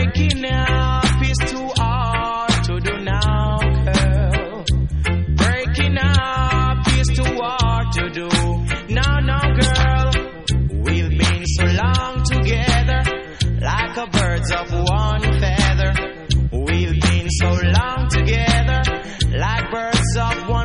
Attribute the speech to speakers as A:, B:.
A: Breaking up is too hard to do now, girl. Breaking up is too hard to do now, girl. We've been so long together, like a birds of one feather. We've been so long together, like birds of one